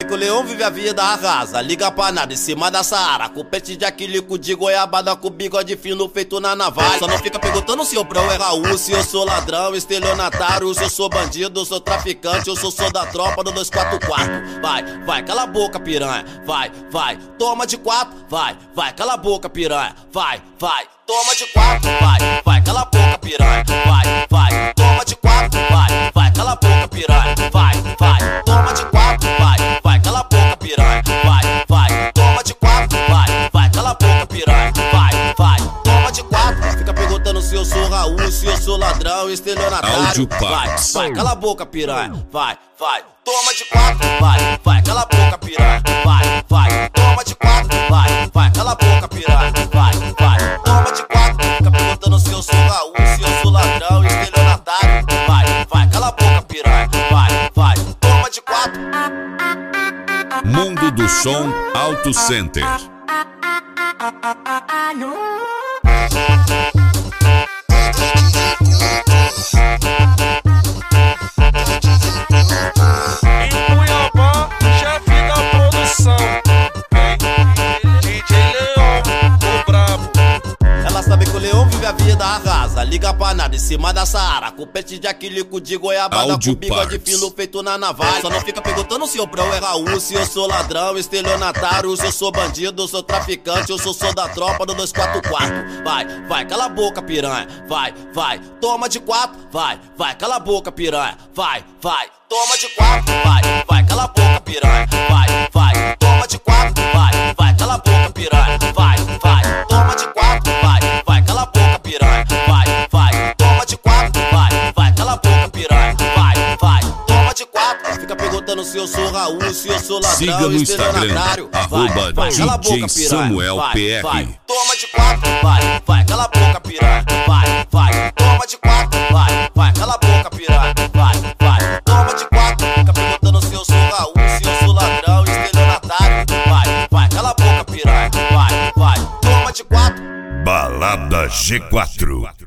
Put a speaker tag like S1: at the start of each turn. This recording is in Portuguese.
S1: Que o leão vive a vida arrasa, liga pra nada em cima da Saara, com pente de aquilico de goiabada, com bigode fino feito na navalha. Só não fica perguntando se o brão é Raul, se eu sou ladrão, estelionatário, se eu sou bandido, sou traficante, eu sou da tropa do 244. Vai, cala a boca, piranha, vai, toma de 4, vai, cala a boca, piranha, vai, toma de 4, vai, cala a boca, piranha, vai, toma de 4, vai, cala a boca, piranha, vai, toma de 4, vai, cala a boca, piranha, vai, toma de 4, vai, cala a boca, piranha, vai, toma de 4. Fica perguntando se eu sou Raul, se eu sou ladrão, estelionatário, vai, cala a boca, piranha, vai, toma de 4, vai, cala a boca, piranha, vai, toma de 4, vai, cala a boca, piranha, vai, toma de 4. Fica perguntando se eu sou Raul, se eu sou ladrão, estelionatário, vai, cala a boca, piranha, vai, toma de 4.
S2: Mundo do Som Auto Center.
S1: A vida arrasa, liga pra nada em cima da Saara, com pente de aquilico de goiabada, com bigode fino feito na navalha. Só não fica perguntando se o brão é Raul, se eu sou ladrão, estelionatário, se eu sou bandido, sou traficante, eu sou da tropa do 244. Vai, cala a boca, piranha, vai, toma de 4, vai, cala a boca, piranha, vai, toma de 4, vai, cala a boca, piranha, vai, toma de 4, vai, cala a boca, piranha, vai, toma de 4, vai, cala a boca, piranha, vai, toma de 4, vai, cala a boca, piranha, vai, toma de 4. Fica perguntando se eu sou Raul, se eu sou ladrão,
S2: siga no Instagram,
S1: vai, cala a boca,
S2: DJ Samuel PR.
S1: Vai, toma de 4, vai, cala a boca, piranha, vai, toma de 4, vai, cala a boca, piranha, vai, toma de 4. Fica perguntando se eu sou Raul, se eu sou ladrão, estelionatário, vai, cala a boca, piranha, vai, toma de 4.
S2: Balada G4.